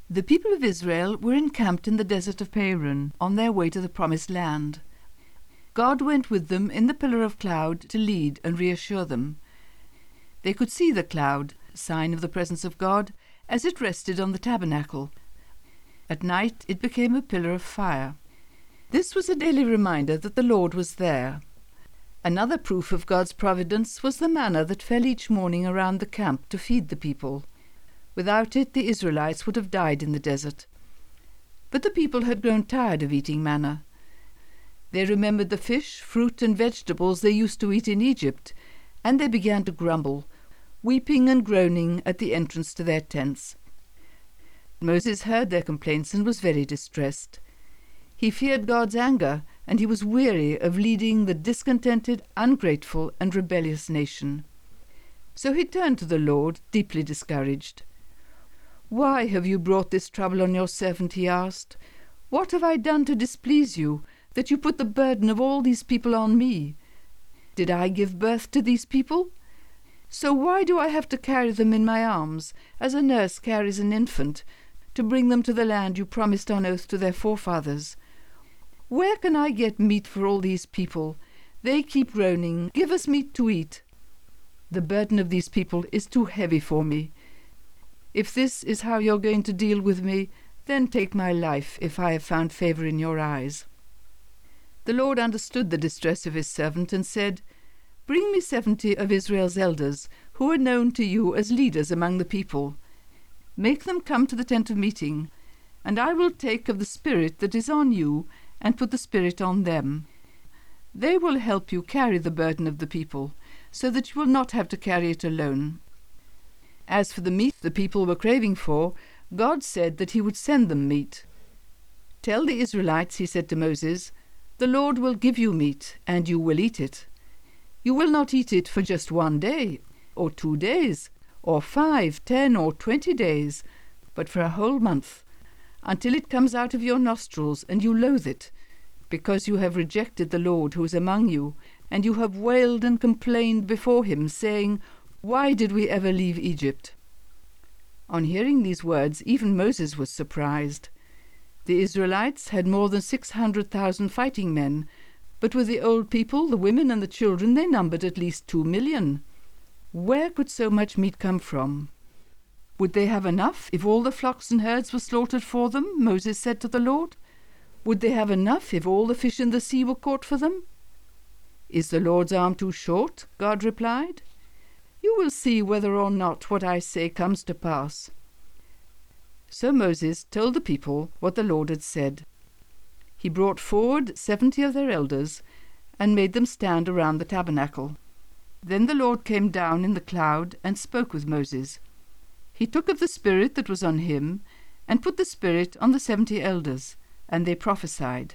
The people of Israel were encamped in the desert of Paran on their way to the Promised Land. God went with them in the pillar of cloud to lead and reassure them. They could see the cloud, sign of the presence of God, as it rested on the tabernacle. At night it became a pillar of fire. This was a daily reminder that the Lord was there. Another proof of God's providence was the manna that fell each morning around the camp to feed the people. Without it, the Israelites would have died in the desert. But the people had grown tired of eating manna. They remembered the fish, fruit, and vegetables they used to eat in Egypt, and they began to grumble, weeping and groaning at the entrance to their tents. Moses heard their complaints and was very distressed. He feared God's anger, and he was weary of leading the discontented, ungrateful, and rebellious nation. So he turned to the Lord, deeply discouraged. "Why have you brought this trouble on your servant?" he asked. "What have I done to displease you, that you put the burden of all these people on me? Did I give birth to these people? So why do I have to carry them in my arms, as a nurse carries an infant, to bring them to the land you promised on oath to their forefathers? Where can I get meat for all these people? They keep groaning, 'Give us meat to eat.' The burden of these people is too heavy for me. If this is how you're going to deal with me, then take my life if I have found favor in your eyes." The Lord understood the distress of his servant and said, "Bring me 70 of Israel's elders, who are known to you as leaders among the people. Make them come to the tent of meeting, and I will take of the spirit that is on you and put the spirit on them. They will help you carry the burden of the people, so that you will not have to carry it alone." As for the meat the people were craving for, God said that he would send them meat. "Tell the Israelites," he said to Moses, "the Lord will give you meat, and you will eat it. You will not eat it for just 1 day, or 2 days, or 5, 10, or 20 days, but for a whole month, until it comes out of your nostrils and you loathe it, because you have rejected the Lord who is among you, and you have wailed and complained before him, saying, 'Why did we ever leave Egypt?'" On hearing these words, even Moses was surprised. The Israelites had more than 600,000 fighting men, but with the old people, the women, and the children, they numbered at least 2 million. Where could so much meat come from? "Would they have enough if all the flocks and herds were slaughtered for them?" Moses said to the Lord. "Would they have enough if all the fish in the sea were caught for them?" "Is the Lord's arm too short?" God replied. "You will see whether or not what I say comes to pass." So Moses told the people what the Lord had said. He brought forward 70 of their elders and made them stand around the tabernacle. Then the Lord came down in the cloud and spoke with Moses. He took of the spirit that was on him and put the spirit on the 70 elders, and they prophesied.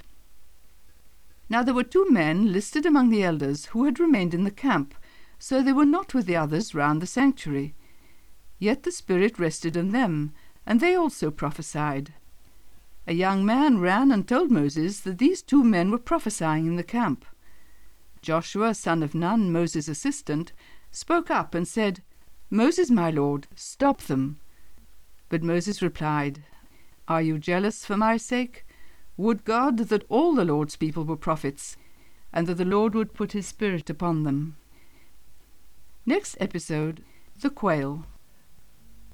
Now there were 2 men listed among the elders who had remained in the camp, so they were not with the others round the sanctuary. Yet the Spirit rested on them, and they also prophesied. A young man ran and told Moses that these 2 men were prophesying in the camp. Joshua, son of Nun, Moses' assistant, spoke up and said, "Moses, my lord, stop them." But Moses replied, "Are you jealous for my sake? Would God that all the Lord's people were prophets, and that the Lord would put his Spirit upon them." Next episode, the quail.